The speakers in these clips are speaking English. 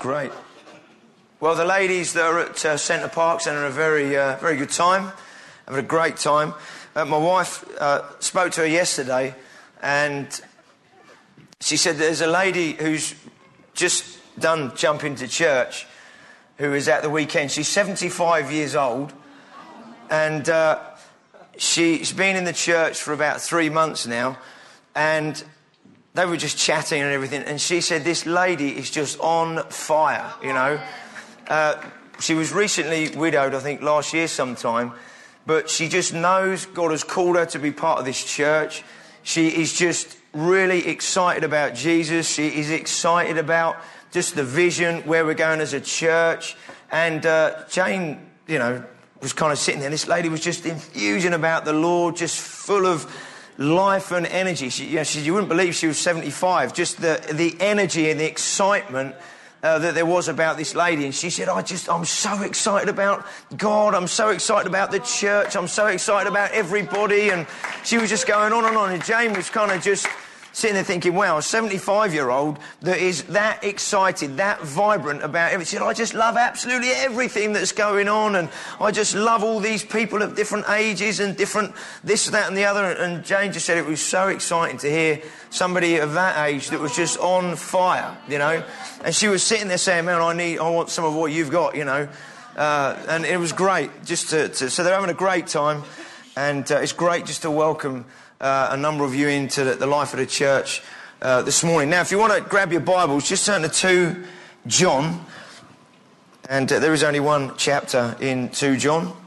Great. Well, the ladies that are at Centre Parks are having a very good time. Having a great time. My wife spoke to her yesterday, and she said there's a lady who's just done Jump Into Church, who is at the weekend. She's 75 years old, and she's been in the church for about 3 months now, and they were just chatting and everything, and she said this lady is just on fire, you know. She was recently widowed, I think, last year sometime, but she just knows God has called her to be part of this church. She is just really excited about Jesus. She is excited about just the vision, where we're going as a church. And Jane, you know, was kind of sitting there. This lady was just infusing about the Lord, just full of life and energy. You wouldn't believe she was 75. Just the energy and the excitement that there was about this lady. And she said, I'm so excited about God. I'm so excited about the church. I'm so excited about everybody. And she was just going on and on. And Jane was kind of just sitting there thinking, wow, a 75-year-old that is that excited, that vibrant about everything. She said, I just love absolutely everything that's going on, and I just love all these people of different ages and different this, that and the other. And Jane just said it was so exciting to hear somebody of that age that was just on fire, you know. And she was sitting there saying, man, I want some of what you've got, you know. And it was great just so they're having a great time, and it's great just to welcome a number of you into the life of the church this morning. Now, if you want to grab your Bibles, just turn to 2 John. And there is only one chapter in 2 John.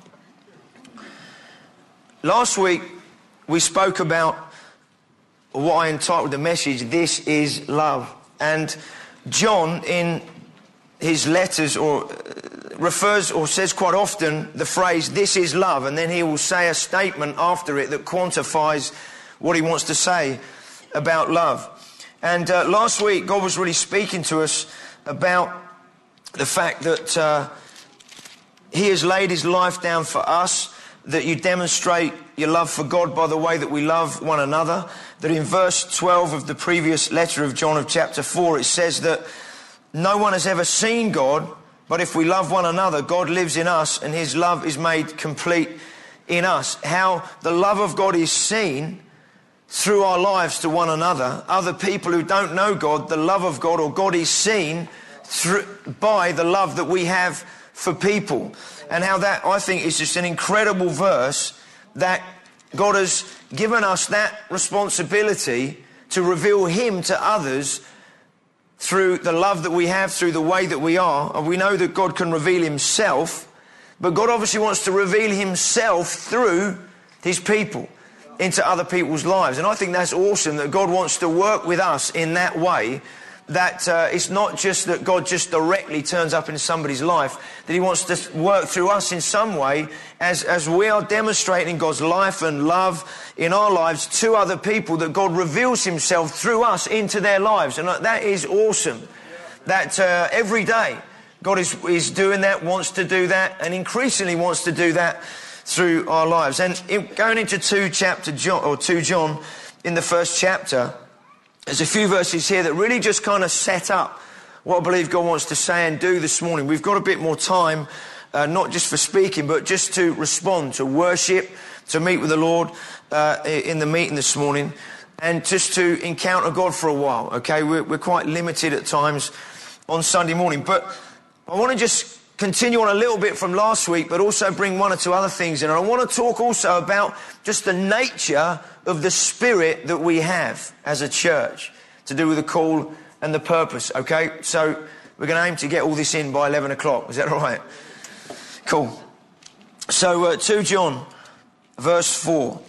Last week, we spoke about what I entitled the message, This is Love. And John, in his letters, refers or says quite often the phrase, this is love, and then he will say a statement after it that quantifies what he wants to say about love. And last week, God was really speaking to us about the fact that he has laid his life down for us, that you demonstrate your love for God by the way that we love one another. That in verse 12 of the previous letter of John of chapter 4, it says that no one has ever seen God, but if we love one another, God lives in us and his love is made complete in us. How the love of God is seen through our lives to one another. Other people who don't know God, the love of God or God is seen by the love that we have for people. And how that, I think, is just an incredible verse, that God has given us that responsibility to reveal him to others through the love that we have, through the way that we are. And we know that God can reveal himself, but God obviously wants to reveal himself through his people into other people's lives. And I think that's awesome that God wants to work with us in that way, that it's not just that God just directly turns up in somebody's life, that he wants to work through us in some way as we are demonstrating God's life and love in our lives to other people, that God reveals himself through us into their lives. And that is awesome. That every day God is doing that, wants to do that, and increasingly wants to do that through our lives. And going into 2 John, in the first chapter, there's a few verses here that really just kind of set up what I believe God wants to say and do this morning. We've got a bit more time, not just for speaking, but just to respond, to worship, to meet with the Lord in the meeting this morning, and just to encounter God for a while, okay? We're quite limited at times on Sunday morning, but I want to just continue on a little bit from last week, but also bring one or two other things in. And I want to talk also about just the nature of the spirit that we have as a church, to do with the call and the purpose, okay? So we're going to aim to get all this in by 11 o'clock. Is that all right? Cool. So 2 John, verse 4.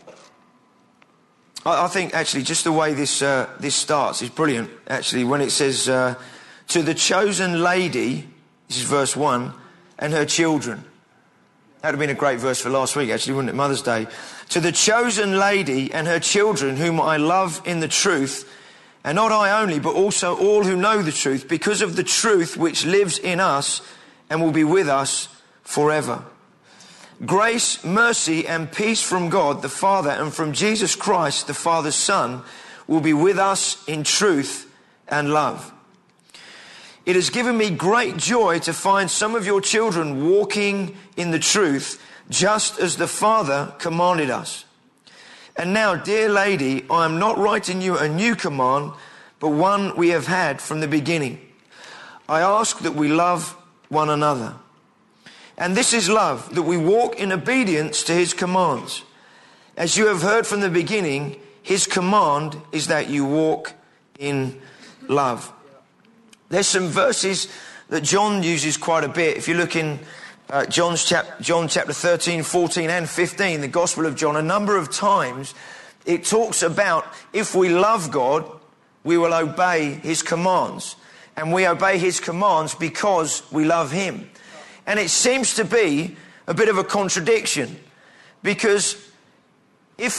I think actually just the way this starts is brilliant, actually, when it says, to the chosen lady, this is verse 1, and her children. That would have been a great verse for last week, actually, wouldn't it? Mother's Day. To the chosen lady and her children, whom I love in the truth, and not I only, but also all who know the truth, because of the truth which lives in us and will be with us forever. Grace, mercy, and peace from God the Father and from Jesus Christ, the Father's Son, will be with us in truth and love. it has given me great joy to find some of your children walking in the truth, just as the Father commanded us. And now, dear lady, I am not writing you a new command, but one we have had from the beginning. I ask that we love one another. And this is love, that we walk in obedience to his commands. As you have heard from the beginning, his command is that you walk in love. There's some verses that John uses quite a bit. If you look in John chapter 13, 14 and 15, the Gospel of John, a number of times it talks about if we love God, we will obey his commands. And we obey his commands because we love him. And it seems to be a bit of a contradiction, because if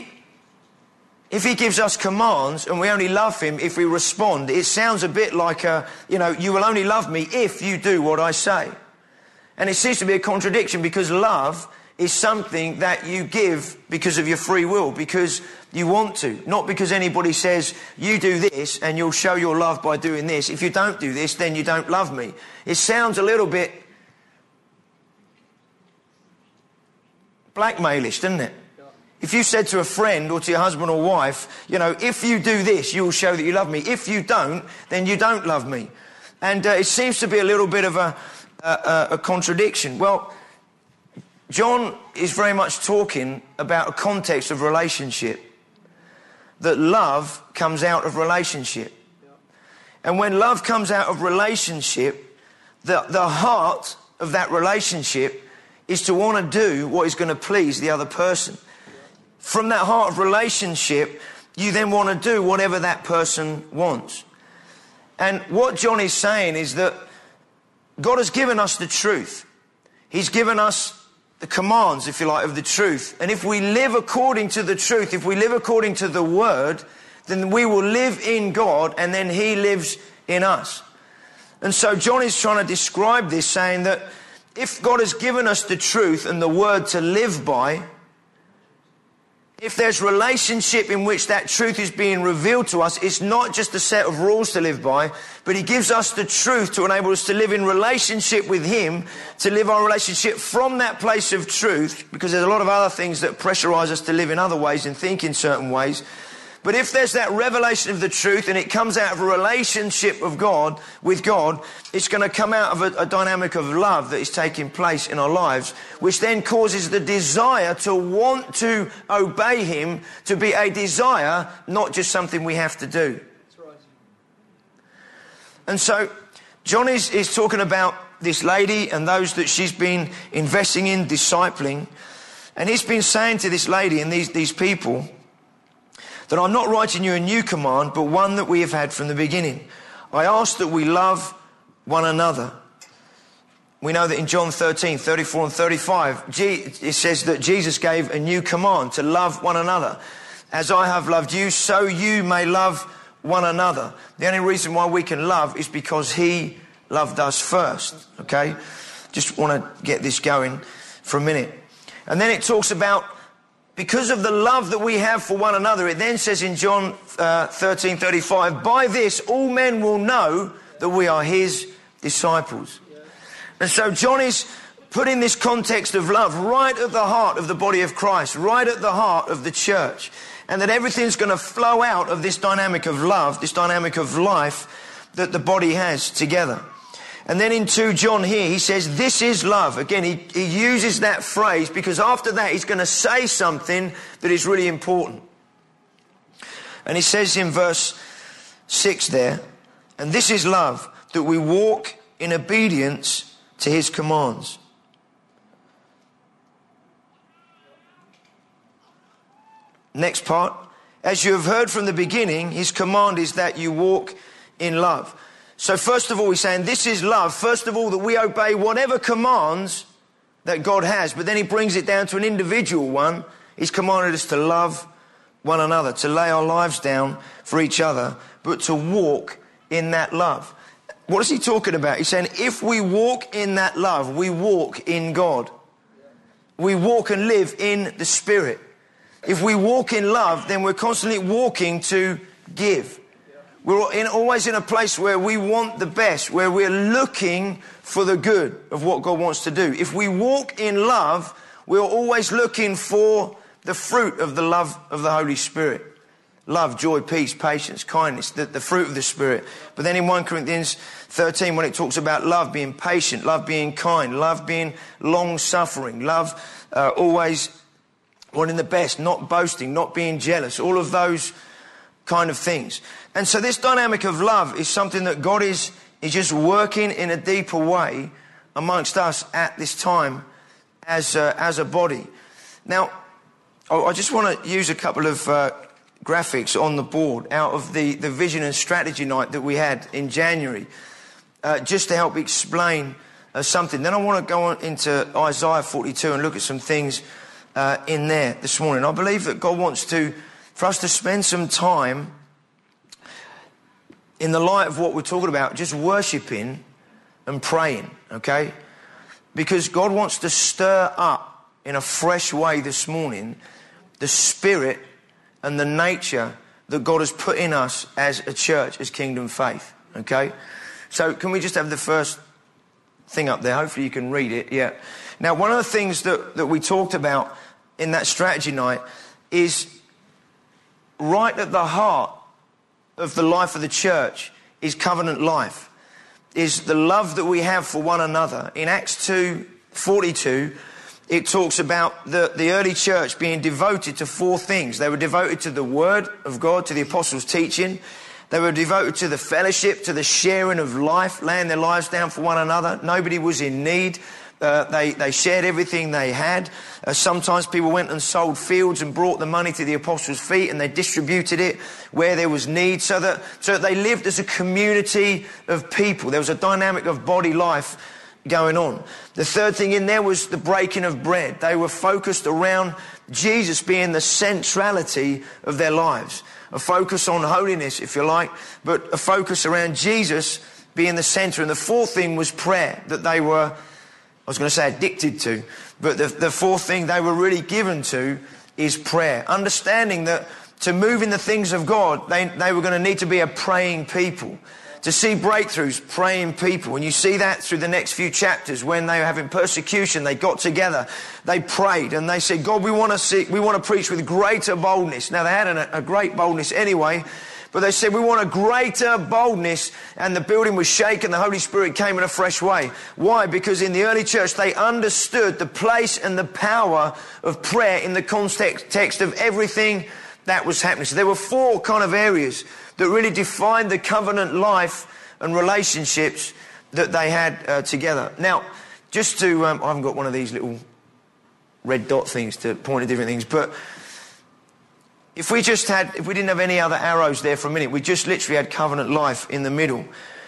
he gives us commands and we only love him if we respond, it sounds a bit like, you will only love me if you do what I say. And it seems to be a contradiction, because love is something that you give because of your free will, because you want to, not because anybody says, you do this and you'll show your love by doing this. If you don't do this, then you don't love me. It sounds a little bit blackmailish, doesn't it? If you said to a friend or to your husband or wife, if you do this, you will show that you love me. If you don't, then you don't love me. And it seems to be a little bit of a contradiction. Well, John is very much talking about a context of relationship, that love comes out of relationship. And when love comes out of relationship, the heart of that relationship is to want to do what is going to please the other person. From that heart of relationship, you then want to do whatever that person wants. And what John is saying is that God has given us the truth. He's given us the commands, if you like, of the truth. And if we live according to the truth, if we live according to the word, then we will live in God, and then he lives in us. And so John is trying to describe this, saying that if God has given us the truth and the word to live by, if there's relationship in which that truth is being revealed to us, it's not just a set of rules to live by, but he gives us the truth to enable us to live in relationship with him, to live our relationship from that place of truth, because there's a lot of other things that pressurize us to live in other ways and think in certain ways. But if there's that revelation of the truth and it comes out of a relationship of God, with God, it's going to come out of a dynamic of love that is taking place in our lives, which then causes the desire to want to obey him to be a desire, not just something we have to do. That's right. And so John is talking about this lady and those that she's been investing in, discipling. And he's been saying to this lady and these people that I'm not writing you a new command, but one that we have had from the beginning. I ask that we love one another. We know that in John 13, 34 and 35, it says that Jesus gave a new command to love one another. As I have loved you, so you may love one another. The only reason why we can love is because he loved us first. Okay? Just want to get this going for a minute. And then it talks about, because of the love that we have for one another, it then says in John 13:35, by this all men will know that we are his disciples. And so John is putting this context of love right at the heart of the body of Christ, right at the heart of the church, and that everything's going to flow out of this dynamic of love, this dynamic of life that the body has together. And then in 2 John here, he says, this is love. Again, he uses that phrase because after that, he's going to say something that is really important. And he says in verse 6 there, and this is love, that we walk in obedience to his commands. Next part, as you have heard from the beginning, his command is that you walk in love. So first of all, he's saying this is love. First of all, that we obey whatever commands that God has. But then he brings it down to an individual one. He's commanded us to love one another, to lay our lives down for each other, but to walk in that love. What is he talking about? He's saying if we walk in that love, we walk in God. We walk and live in the Spirit. If we walk in love, then we're constantly walking to give. always in a place where we want the best, where we're looking for the good of what God wants to do. If we walk in love, we're always looking for the fruit of the love of the Holy Spirit. Love, joy, peace, patience, kindness, the fruit of the Spirit. But then in 1 Corinthians 13, when it talks about love being patient, love being kind, love being long-suffering, love always wanting the best, not boasting, not being jealous, all of those kind of things. And so this dynamic of love is something that God is just working in a deeper way amongst us at this time as a body. Now, I just want to use a couple of graphics on the board out of the vision and strategy night that we had in January, just to help explain something. Then I want to go on into Isaiah 42 and look at some things in there this morning. I believe that God wants for us to spend some time in the light of what we're talking about, just worshiping and praying, okay? Because God wants to stir up in a fresh way this morning the spirit and the nature that God has put in us as a church, as Kingdom Faith, okay? So can we just have the first thing up there? Hopefully you can read it, yeah. Now, one of the things that we talked about in that strategy night is right at the heart of the life of the church is covenant life, is the love that we have for one another. In Acts 2:42, it talks about the early church being devoted to four things. They were devoted to the word of God, to the apostles' teaching. They were devoted to the fellowship, to the sharing of life, laying their lives down for one another. Nobody was in need. They shared everything they had. Sometimes people went and sold fields and brought the money to the apostles' feet, and they distributed it where there was need, so that they lived as a community of people. There was a dynamic of body life going on. The third thing in there was the breaking of bread. They were focused around Jesus being the centrality of their lives. A focus on holiness, if you like, but a focus around Jesus being the center. And the fourth thing was prayer, that they were, I was going to say addicted to, but the fourth thing they were really given to is prayer. Understanding that to move in the things of God, they were going to need to be a praying people. To see breakthroughs, praying people. And you see that through the next few chapters. When they were having persecution, they got together, they prayed, and they said, God, we want to preach with greater boldness. Now, they had a great boldness anyway, but they said, we want a greater boldness, and the building was shaken. The Holy Spirit came in a fresh way. Why? Because in the early church, they understood the place and the power of prayer in the context of everything that was happening. So there were four kind of areas that really defined the covenant life and relationships that they had together. Now, just to, I haven't got one of these little red dot things to point at different things, but if we didn't have any other arrows there for a minute, we just literally had covenant life in the middle.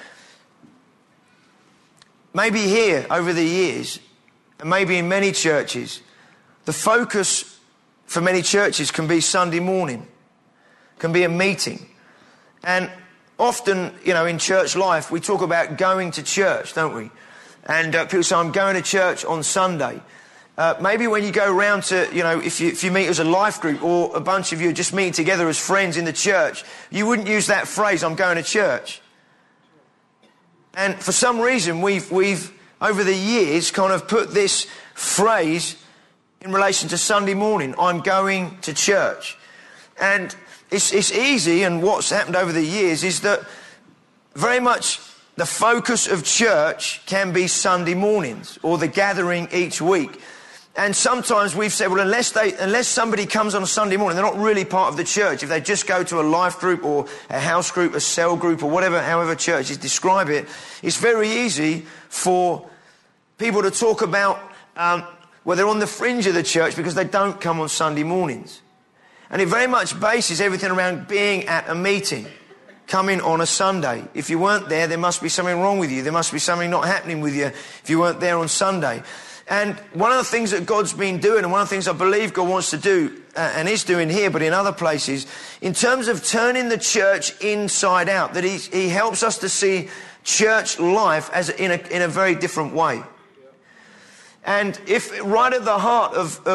Maybe here, over the years, and maybe in many churches, the focus for many churches can be Sunday morning, can be a meeting. And often, in church life, we talk about going to church, don't we? And people say, I'm going to church on Sunday. Maybe when you go around to, if you meet as a life group, or a bunch of you are just meeting together as friends in the church, you wouldn't use that phrase, I'm going to church. And for some reason, we've over the years kind of put this phrase in relation to Sunday morning, I'm going to church. And it's easy, and what's happened over the years is that very much the focus of church can be Sunday mornings or the gathering each week. And sometimes we've said, well, unless somebody comes on a Sunday morning, they're not really part of the church. If they just go to a life group or a house group, a cell group, or whatever, however churches describe it, it's very easy for people to talk about they're on the fringe of the church because they don't come on Sunday mornings. And it very much bases everything around being at a meeting, coming on a Sunday. If you weren't there must be something wrong with you. There must be something not happening with you if you weren't there on Sunday. And one of the things that God's been doing, and one of the things I believe God wants to do, and is doing here, but in other places, in terms of turning the church inside out, that He helps us to see church life as in a very different way. And if right at the heart of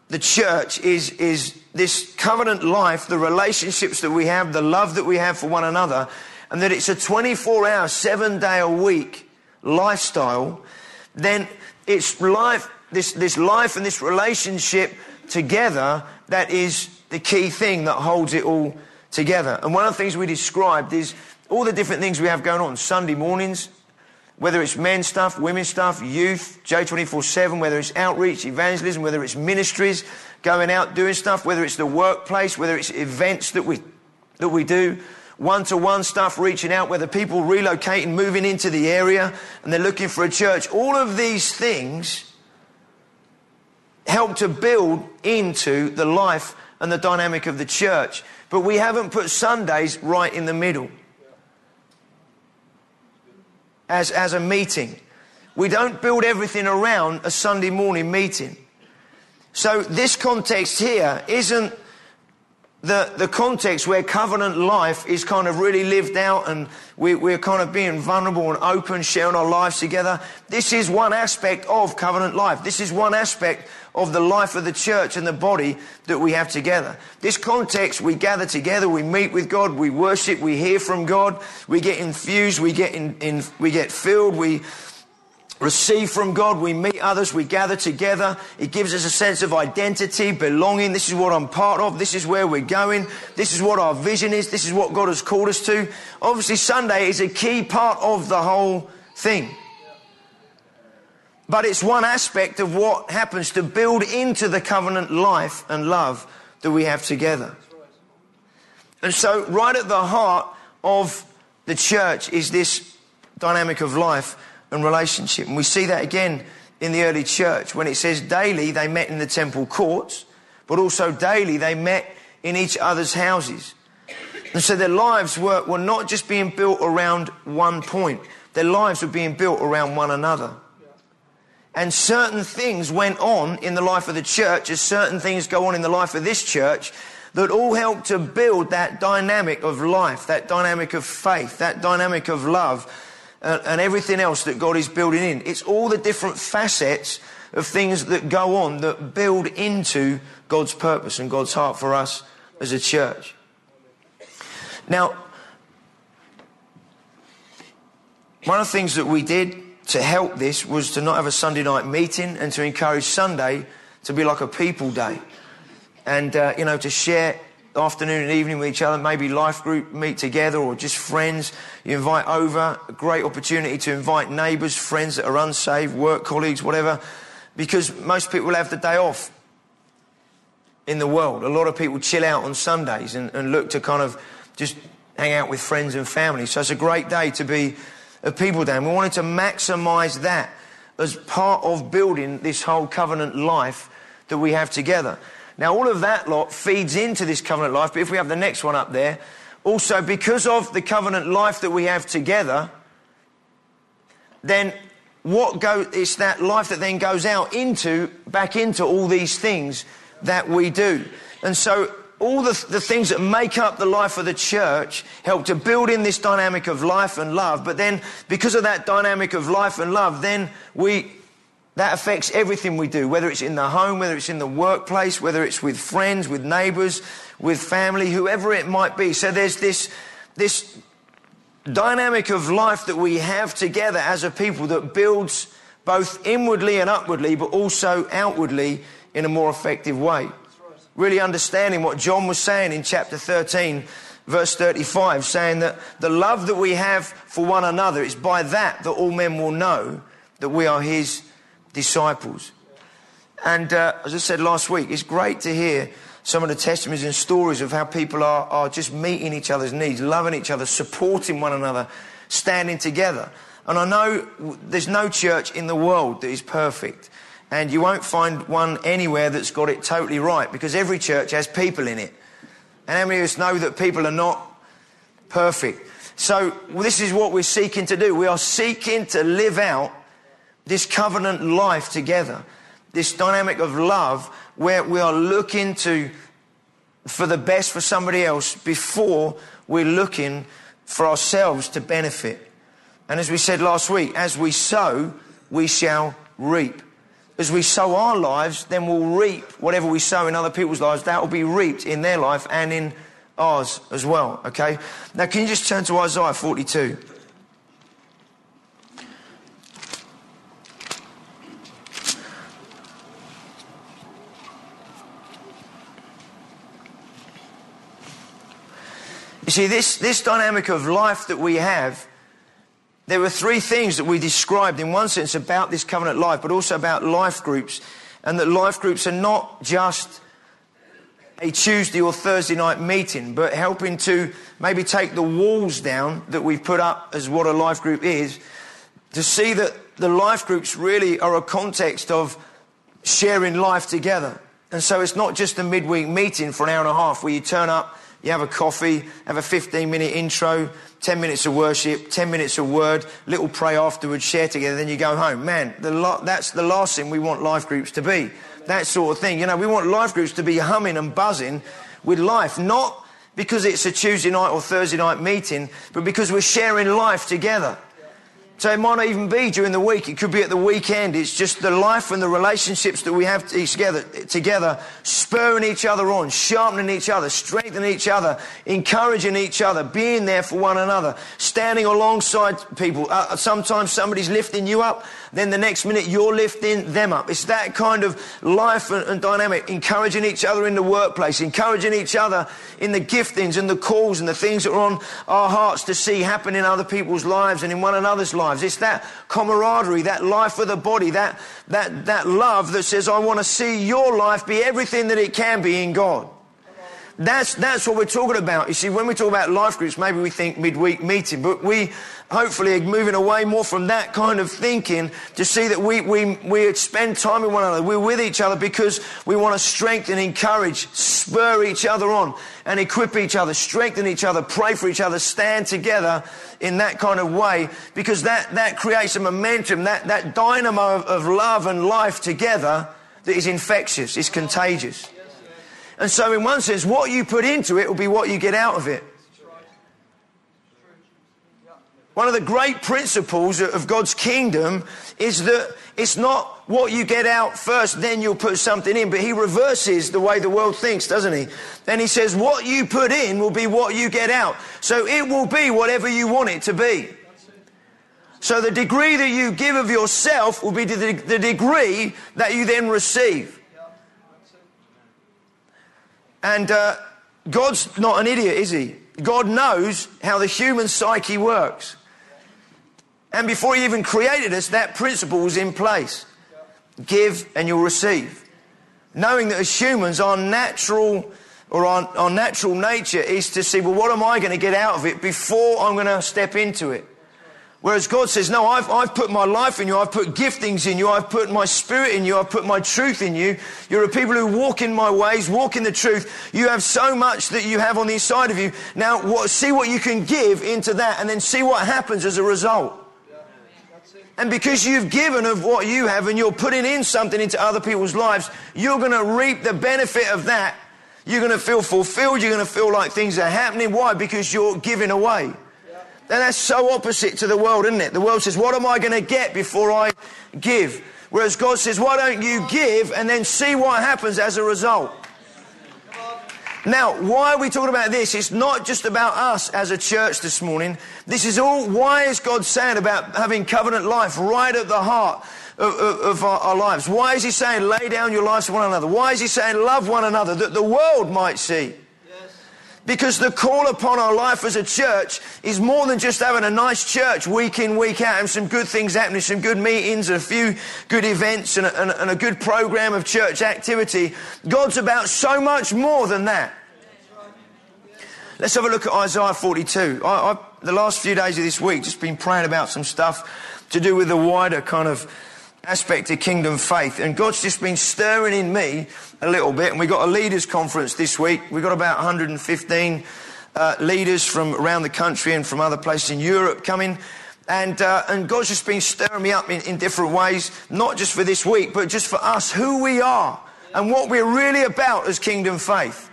the church is this covenant life, the relationships that we have, the love that we have for one another, and that it's a 24-hour, 7-day-a-week lifestyle, then it's life, this life and this relationship together that is the key thing that holds it all together. And one of the things we described is all the different things we have going on. Sunday mornings, whether it's men's stuff, women's stuff, youth, J24/7, whether it's outreach, evangelism, whether it's ministries, going out doing stuff, whether it's the workplace, whether it's events that we do, one-to-one stuff, reaching out, whether people relocating, moving into the area and they're looking for a church. All of these things help to build into the life and the dynamic of the church. But we haven't put Sundays right in the middle as a meeting. We don't build everything around a Sunday morning meeting. So this context here isn't the context where covenant life is kind of really lived out and we're kind of being vulnerable and open, sharing our lives together. This is one aspect of covenant life. This is one aspect of the life of the church and the body that we have together. This context, we gather together, we meet with God, we worship, we hear from God, we get infused, we get filled, we receive from God, we meet others, we gather together. It gives us a sense of identity, belonging. This is what I'm part of. This is where we're going. This is what our vision is. This is what God has called us to. Obviously, Sunday is a key part of the whole thing. But it's one aspect of what happens to build into the covenant life and love that we have together. And so right at the heart of the church is this dynamic of life and relationship. And we see that again in the early church when it says daily they met in the temple courts, but also daily they met in each other's houses. And so their lives were not just being built around one point. Their lives were being built around one another. And certain things went on in the life of the church, as certain things go on in the life of this church, that all help to build that dynamic of life, that dynamic of faith, that dynamic of love, and everything else that God is building in. It's all the different facets of things that go on that build into God's purpose and God's heart for us as a church. Now, one of the things that we did to help this was to not have a Sunday night meeting and to encourage Sunday to be like a people day. And, to share afternoon and evening with each other, maybe life group meet together or just friends. You invite over, a great opportunity to invite neighbours, friends that are unsaved, work colleagues, whatever, because most people have the day off in the world. A lot of people chill out on Sundays and look to kind of just hang out with friends and family. So it's a great day to be a people day. And we wanted to maximise that as part of building this whole covenant life that we have together. Now, all of that lot feeds into this covenant life, but if we have the next one up there, also because of the covenant life that we have together, then it's that life that then goes out back into all these things that we do. And so all the things that make up the life of the church help to build in this dynamic of life and love, but then because of that dynamic of life and love, then that affects everything we do, whether it's in the home, whether it's in the workplace, whether it's with friends, with neighbours, with family, whoever it might be. So there's this dynamic of life that we have together as a people that builds both inwardly and upwardly, but also outwardly in a more effective way. Really understanding what John was saying in chapter 13, verse 35, saying that the love that we have for one another is by that all men will know that we are his disciples. And as I said last week, it's great to hear some of the testimonies and stories of how people are just meeting each other's needs, loving each other, supporting one another, standing together. And I know there's no church in the world that is perfect, and you won't find one anywhere that's got it totally right, because every church has people in it. And how many of us know that people are not perfect? So this is what we're seeking to do. We are seeking to live out this covenant life together, this dynamic of love where we are looking for the best for somebody else before we're looking for ourselves to benefit. And as we said last week, as we sow, we shall reap. as we sow our lives, then we'll reap whatever we sow in other people's lives. That will be reaped in their life and in ours as well, okay? Now, can you just turn to Isaiah 42? You see, this dynamic of life that we have, there were three things that we described in one sense about this covenant life, but also about life groups. And that life groups are not just a Tuesday or Thursday night meeting, but helping to maybe take the walls down that we've put up as what a life group is, to see that the life groups really are a context of sharing life together. And so it's not just a midweek meeting for an hour and a half where you turn up, you have a coffee, have a 15-minute intro, 10 minutes of worship, 10 minutes of word, little pray afterwards, share together, then you go home. Man, that's the last thing we want life groups to be. That sort of thing. You know, we want life groups to be humming and buzzing with life. Not because it's a Tuesday night or Thursday night meeting, but because we're sharing life together. So it might not even be during the week. It could be at the weekend. It's just the life and the relationships that we have together, spurring each other on, sharpening each other, strengthening each other, encouraging each other, being there for one another, standing alongside people. Sometimes somebody's lifting you up, then the next minute you're lifting them up. It's that kind of life and dynamic, encouraging each other in the workplace, encouraging each other in the giftings and the calls and the things that are on our hearts to see happen in other people's lives and in one another's lives. It's that camaraderie, that life of the body, that love that says, I want to see your life be everything that it can be in God. That's what we're talking about. You see, when we talk about life groups, maybe we think midweek meeting, but we hopefully are moving away more from that kind of thinking to see that we spend time with one another. We're with each other because we want to strengthen, encourage, spur each other on and equip each other, strengthen each other, pray for each other, stand together in that kind of way, because that creates a momentum, that dynamo of love and life together that is infectious, is contagious. And so in one sense, what you put into it will be what you get out of it. One of the great principles of God's kingdom is that it's not what you get out first, then you'll put something in. But he reverses the way the world thinks, doesn't he? And he says what you put in will be what you get out. So it will be whatever you want it to be. So the degree that you give of yourself will be the degree that you then receive. And God's not an idiot, is he? God knows how the human psyche works. And before he even created us, that principle was in place. Give and you'll receive. Knowing that as humans, our natural nature is to see, well, what am I going to get out of it before I'm going to step into it? Whereas God says, no, I've put my life in you, I've put giftings in you, I've put my spirit in you, I've put my truth in you. You're a people who walk in my ways, walk in the truth. You have so much that you have on the inside of you. Now, see what you can give into that and then see what happens as a result. And because you've given of what you have and you're putting in something into other people's lives, you're going to reap the benefit of that. You're going to feel fulfilled. You're going to feel like things are happening. Why? Because you're giving away. And that's so opposite to the world, isn't it? The world says, what am I going to get before I give? Whereas God says, why don't you give and then see what happens as a result? Now, why are we talking about this? It's not just about us as a church this morning. This is all, why is God saying about having covenant life right at the heart of our lives? Why is he saying lay down your lives for one another? Why is he saying love one another that the world might see? Because the call upon our life as a church is more than just having a nice church week in, week out, and some good things happening, some good meetings, and a few good events, and a good program of church activity. God's about so much more than that. Let's have a look at Isaiah 42. I the last few days of this week, just been praying about some stuff to do with the wider kind of aspect of kingdom faith, and God's just been stirring in me a little bit. And we got a leaders conference this week. We got about 115 leaders from around the country and from other places in Europe coming, and God's just been stirring me up in different ways, not just for this week, but just for us, who we are and what we're really about as kingdom faith.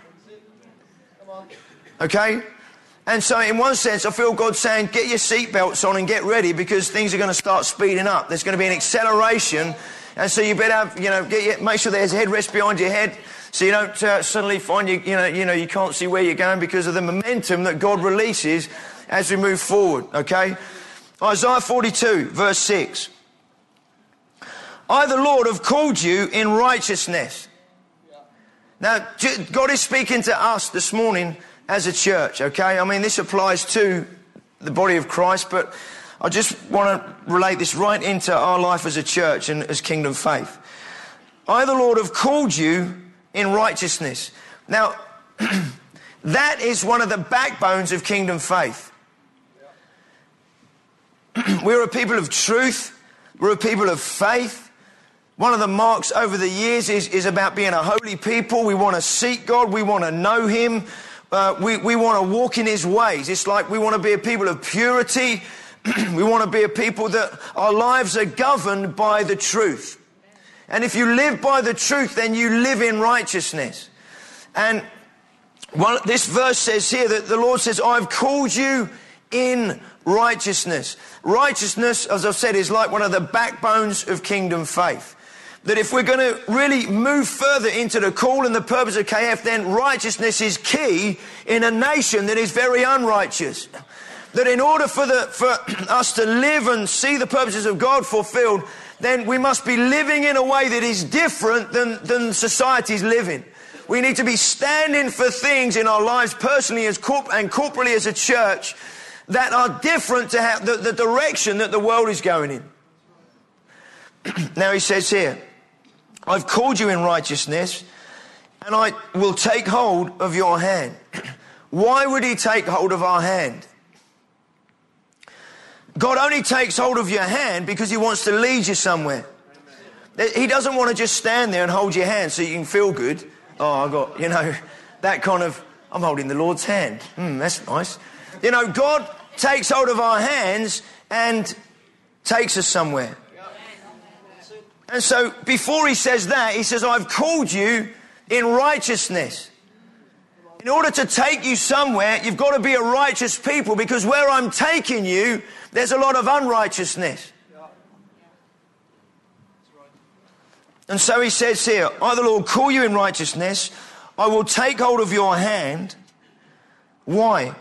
Okay? And so in one sense, I feel God saying, get your seatbelts on and get ready, because things are going to start speeding up. There's going to be an acceleration And so you better have, make sure there's a headrest behind your head, so you don't suddenly find you can't see where you're going because of the momentum that God releases as we move forward. Okay, Isaiah 42 verse 6. I, the Lord, have called you in righteousness. Now, God is speaking to us this morning as a church, okay? I mean, this applies to the body of Christ, but I just want to relate this right into our life as a church and as Kingdom Faith. I, the Lord, have called you in righteousness. Now, that is one of the backbones of Kingdom Faith. We're a people of truth. We're a people of faith. One of the marks over the years is about being a holy people. We want to seek God. We want to know Him. We want to walk in His ways. It's like we want to be a people of purity. We want to be a people that our lives are governed by the truth. And if you live by the truth, then you live in righteousness. And this verse says here that the Lord says, I've called you in righteousness. Righteousness, as I've said, is like one of the backbones of Kingdom Faith. That if we're going to really move further into the call and the purpose of KF, then righteousness is key in a nation that is very unrighteous. That in order for us to live and see the purposes of God fulfilled, then we must be living in a way that is different than society's living. We need to be standing for things in our lives personally and corporately as a church that are different to the direction that the world is going in. Now he says here, I've called you in righteousness and I will take hold of your hand. Why would He take hold of our hand? God only takes hold of your hand because He wants to lead you somewhere. He doesn't want to just stand there and hold your hand so you can feel good. Oh, I got, that kind of, I'm holding the Lord's hand. That's nice. God takes hold of our hands and takes us somewhere. And so before He says that, He says, I've called you in righteousness. In order to take you somewhere, you've got to be a righteous people, because where I'm taking you, there's a lot of unrighteousness. And so He says here, I, the Lord, call you in righteousness. I will take hold of your hand. Why?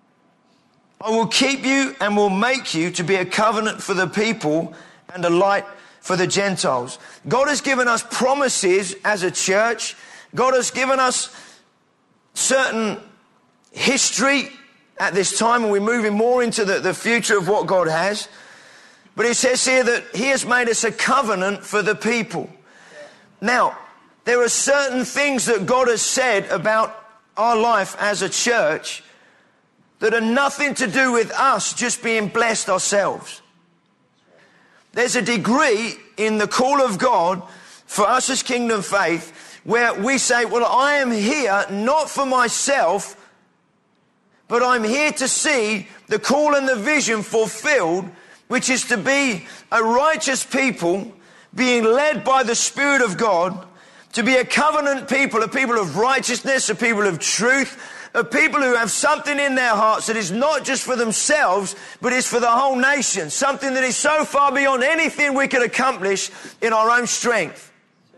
I will keep you and will make you to be a covenant for the people and a light for the Gentiles. God has given us promises as a church. God has given us certain history at this time, and we're moving more into the future of what God has. But it says here that He has made us a covenant for the people. Now, there are certain things that God has said about our life as a church that are nothing to do with us just being blessed ourselves. There's a degree in the call of God for us as Kingdom Faith where we say, well, I am here not for myself, but I'm here to see the call and the vision fulfilled, which is to be a righteous people being led by the Spirit of God, to be a covenant people, a people of righteousness, a people of truth, a people who have something in their hearts that is not just for themselves, but is for the whole nation. Something that is so far beyond anything we could accomplish in our own strength.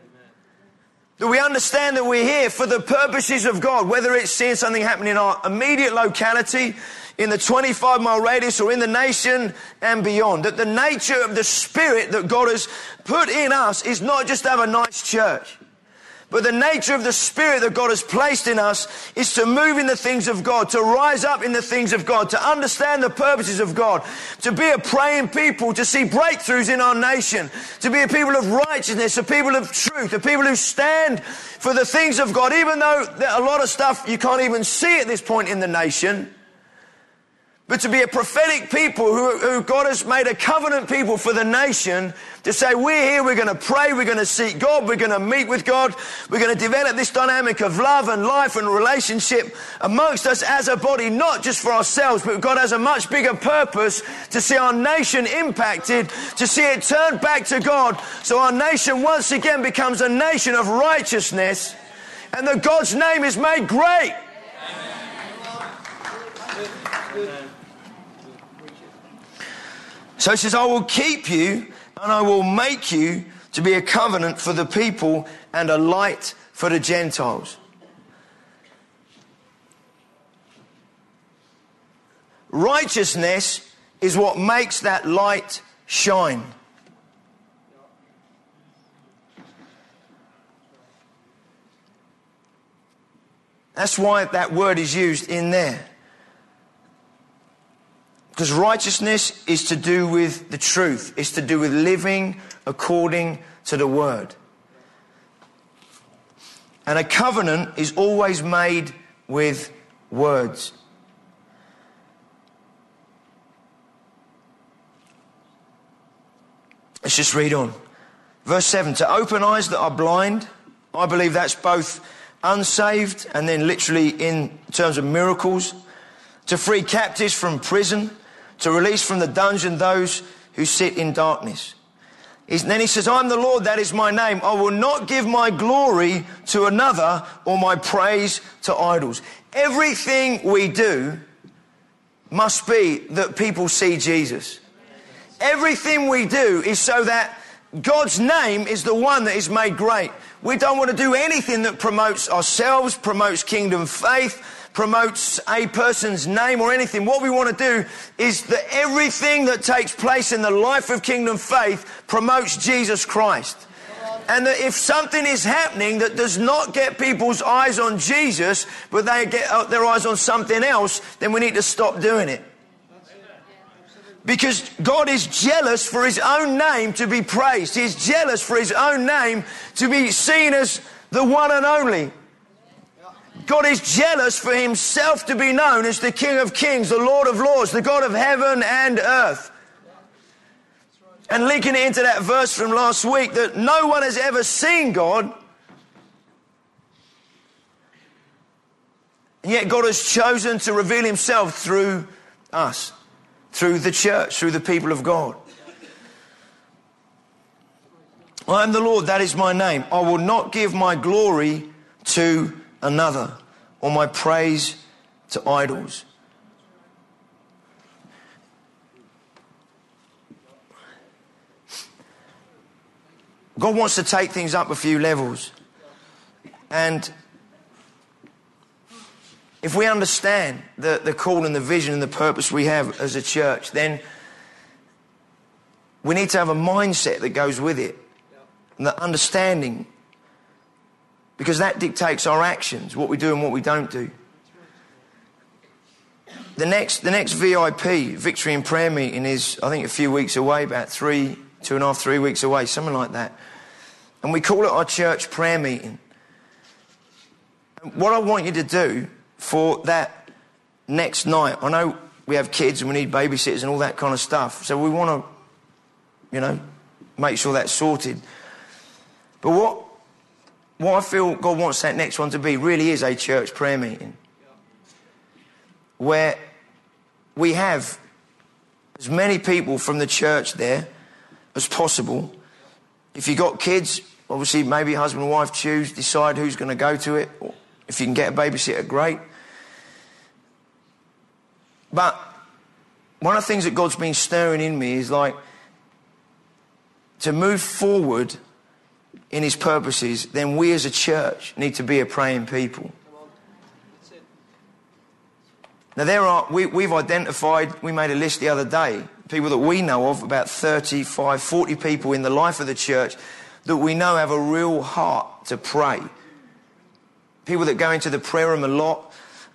That we understand that we're here for the purposes of God, whether it's seeing something happen in our immediate locality, in the 25-mile radius, or in the nation and beyond. That the nature of the Spirit that God has put in us is not just to have a nice church. But the nature of the Spirit that God has placed in us is to move in the things of God, to rise up in the things of God, to understand the purposes of God, to be a praying people, to see breakthroughs in our nation, to be a people of righteousness, a people of truth, a people who stand for the things of God, even though a lot of stuff you can't even see at this point in the nation. But to be a prophetic people who God has made a covenant people for the nation, to say, we're here, we're going to pray, we're going to seek God, we're going to meet with God, we're going to develop this dynamic of love and life and relationship amongst us as a body, not just for ourselves, but God has a much bigger purpose to see our nation impacted, to see it turned back to God, so our nation once again becomes a nation of righteousness, and that God's name is made great. Amen. So it says, I will keep you and I will make you to be a covenant for the people and a light for the Gentiles. Righteousness is what makes that light shine. That's why that word is used in there. Because righteousness is to do with the truth. It's to do with living according to the word. And a covenant is always made with words. Let's just read on. Verse 7, to open eyes that are blind. I believe that's both unsaved and then literally in terms of miracles. To free captives from prison. To release from the dungeon those who sit in darkness. Then he says, I'm the Lord, that is my name. I will not give my glory to another or my praise to idols. Everything we do must be that people see Jesus. Everything we do is so that God's name is the one that is made great. We don't want to do anything that promotes ourselves, promotes kingdom faith, promotes a person's name or anything. What we want to do is that everything that takes place in the life of kingdom faith promotes Jesus Christ. And that if something is happening that does not get people's eyes on Jesus, but they get their eyes on something else, then we need to stop doing it. Because God is jealous for his own name to be praised. He is jealous for his own name to be seen as the one and only. God is jealous for himself to be known as the King of Kings, the Lord of Lords, the God of heaven and earth. And linking it into that verse from last week, that no one has ever seen God, and yet God has chosen to reveal himself through us. Through the church, through the people of God. I am the Lord, that is my name. I will not give my glory to another or my praise to idols. God wants to take things up a few levels. And if we understand the call and the vision and the purpose we have as a church, then we need to have a mindset that goes with it. And the understanding. Because that dictates our actions, what we do and what we don't do. The next VIP, Victory in Prayer meeting, is, I think, a few weeks away, about 2.5, 3 weeks away, something like that. And we call it our church prayer meeting. And what I want you to do for that next night, I know we have kids and we need babysitters and all that kind of stuff, so we want to, make sure that's sorted. But what I feel God wants that next one to be really is a church prayer meeting, where we have as many people from the church there as possible. If you've got kids, obviously maybe husband and wife decide who's going to go to it. Or if you can get a babysitter, great. But one of the things that God's been stirring in me is like to move forward in his purposes, then we as a church need to be a praying people. Now we've identified, we made a list the other day, people that we know of, about 35, 40 people in the life of the church that we know have a real heart to pray. People that go into the prayer room a lot,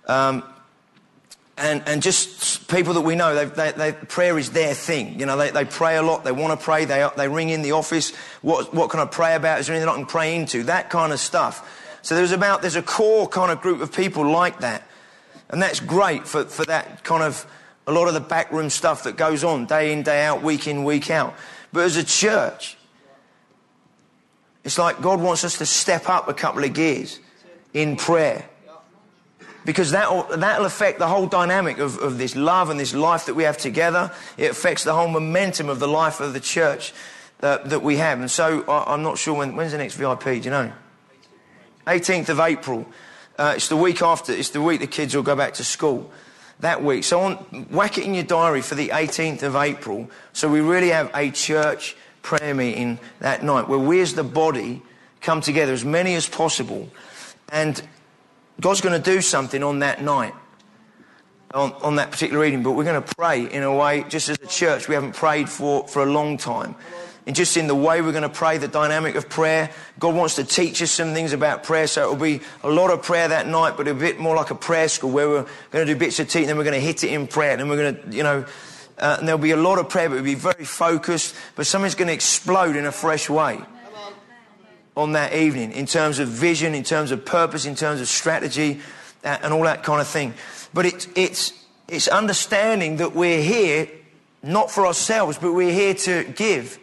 and just people that we know, prayer is their thing. They pray a lot, they want to pray, they ring in the office, what can I pray about? Is there anything I can pray into? That kind of stuff. So there's a core kind of group of people like that. And that's great for that kind of, a lot of the backroom stuff that goes on day in, day out, week in, week out. But as a church, it's like God wants us to step up a couple of gears in prayer. Because that'll affect the whole dynamic of this love and this life that we have together. It affects the whole momentum of the life of the church that we have. And so I'm not sure when's the next VIP, do you know? 18th of April. It's the week after, it's the week the kids will go back to school. That week. So whack it in your diary for the 18th of April. So we really have a church prayer meeting that night where we as the body come together, as many as possible, and God's going to do something on that night, on that particular evening, but we're going to pray in a way, just as a church, we haven't prayed for a long time. And just in the way we're going to pray, the dynamic of prayer, God wants to teach us some things about prayer, so it'll be a lot of prayer that night, but a bit more like a prayer school where we're going to do bits of teaching, then we're going to hit it in prayer, and then we're going to, and there'll be a lot of prayer, but it'll be very focused, but something's going to explode in a fresh way on that evening, in terms of vision, in terms of purpose, in terms of strategy, and all that kind of thing. But it's understanding that we're here not for ourselves, but we're here to give.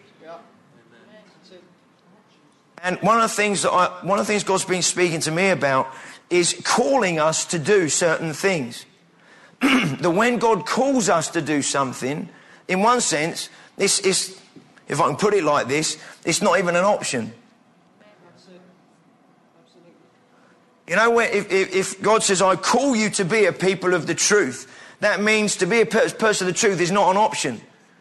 And one of the things God's been speaking to me about is calling us to do certain things. That when God calls us to do something, in one sense, this is, if I can put it like this, it's not even an option. You know, if God says, I call you to be a people of the truth, that means to be a person of the truth is not an option.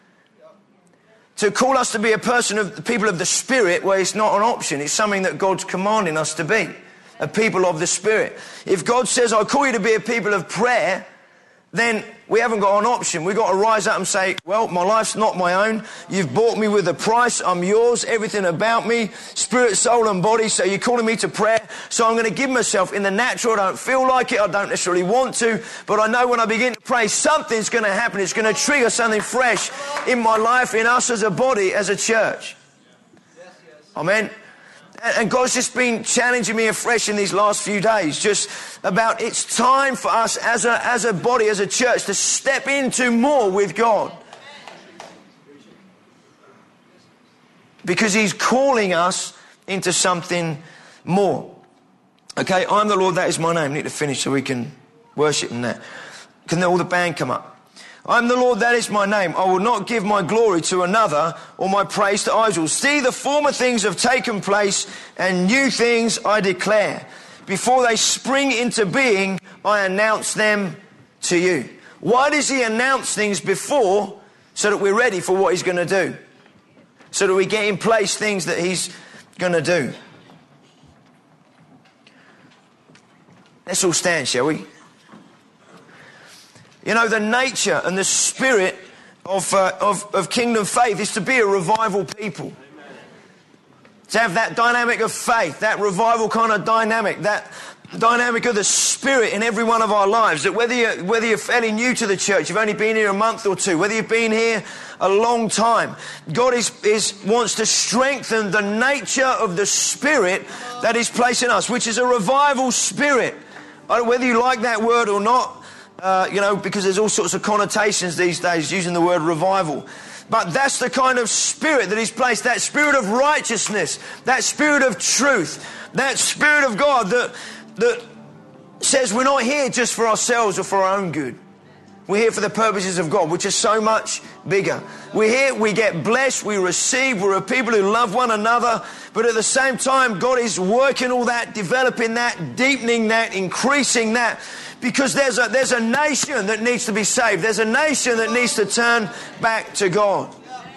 To call us to be a person of the people of the Spirit, well, it's not an option. It's something that God's commanding us to be, a people of the Spirit. If God says, I call you to be a people of prayer, then we haven't got an option. We've got to rise up and say, well, my life's not my own. You've bought me with a price. I'm yours. Everything about me, spirit, soul and body. So you're calling me to prayer. So I'm going to give myself in the natural. I don't feel like it. I don't necessarily want to. But I know when I begin to pray, something's going to happen. It's going to trigger something fresh in my life, in us as a body, as a church. Amen. And God's just been challenging me afresh in these last few days, just about it's time for us as a body, as a church, to step into more with God. Because He's calling us into something more. Okay, I'm the Lord, that is my name. I need to finish so we can worship in that. Can all the band come up? I'm the Lord, that is my name. I will not give my glory to another or my praise to idols. See, the former things have taken place and new things I declare. Before they spring into being, I announce them to you. Why does He announce things before? So that we're ready for what He's going to do. So that we get in place things that He's going to do. Let's all stand, shall we? You know, the nature and the spirit of kingdom faith is to be a revival people. Amen. To have that dynamic of faith, that revival kind of dynamic, that dynamic of the Spirit in every one of our lives. That whether you're fairly new to the church, you've only been here a month or two, whether you've been here a long time, God wants to strengthen the nature of the Spirit that He's placed in us, which is a revival spirit. Whether you like that word or not, because there's all sorts of connotations these days using the word revival. But that's the kind of spirit that He's placed, that spirit of righteousness, that spirit of truth, that spirit of God that says we're not here just for ourselves or for our own good. We're here for the purposes of God, which is so much bigger. We're here, we get blessed, we receive, we're a people who love one another, but at the same time, God is working all that, developing that, deepening that, increasing that. Because there's a nation that needs to be saved. There's a nation that needs to turn back to God.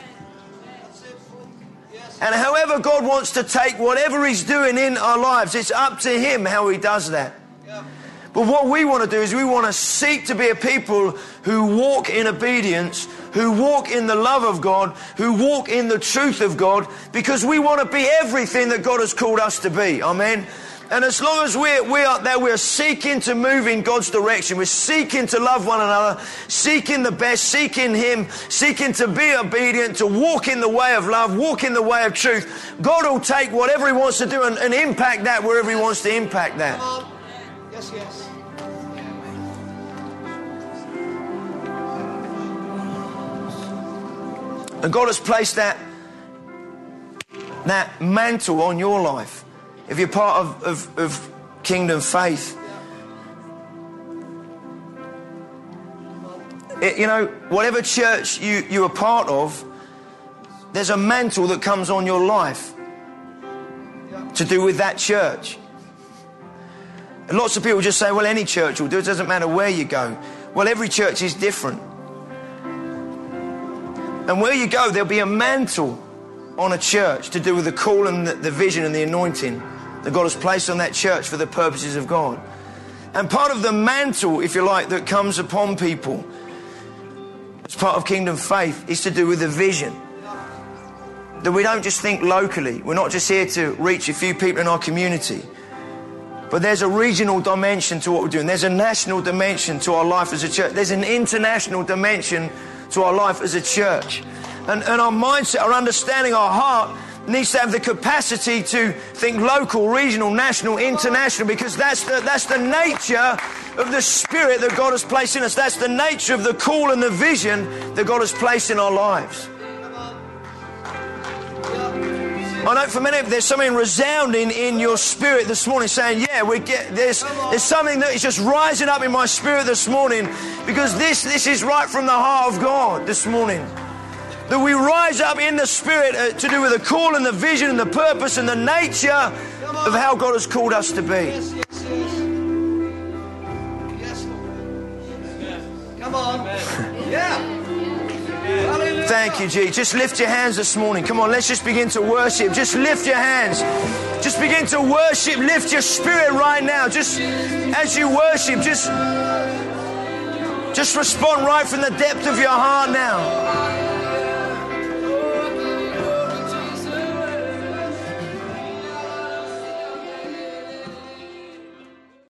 And however God wants to take whatever He's doing in our lives, it's up to Him how He does that. But what we want to do is we want to seek to be a people who walk in obedience, who walk in the love of God, who walk in the truth of God, because we want to be everything that God has called us to be. Amen. And as long as we're out there, we're seeking to move in God's direction. We're seeking to love one another, seeking the best, seeking Him, seeking to be obedient, to walk in the way of love, walk in the way of truth. God will take whatever He wants to do and impact that wherever He wants to impact that. Yes, yes. And God has placed that mantle on your life. If you're part of kingdom faith, whatever church you are part of, there's a mantle that comes on your life to do with that church. And lots of people just say, well, any church will do. It doesn't matter where you go. Well, every church is different. And where you go, there'll be a mantle on a church to do with the call and the vision and the anointing that God has placed on that church for the purposes of God. And part of the mantle, if you like, that comes upon people as part of kingdom faith is to do with the vision. That we don't just think locally. We're not just here to reach a few people in our community. But there's a regional dimension to what we're doing. There's a national dimension to our life as a church. There's an international dimension to our life as a church. And our mindset, our understanding, our heart needs to have the capacity to think local, regional, national, international, because that's the nature of the spirit that God has placed in us. That's the nature of the call and the vision that God has placed in our lives. I know for many of you, there's something resounding in your spirit this morning saying, yeah, there's something that is just rising up in my spirit this morning, because this is right from the heart of God this morning. That we rise up in the spirit to do with the call and the vision and the purpose and the nature of how God has called us to be. Yes, yes, yes. Yes, Lord. Come on. Yeah. Thank you, G. Just lift your hands this morning. Come on, let's just begin to worship. Just lift your hands. Just begin to worship. Lift your spirit right now. Just as you worship, just respond right from the depth of your heart now.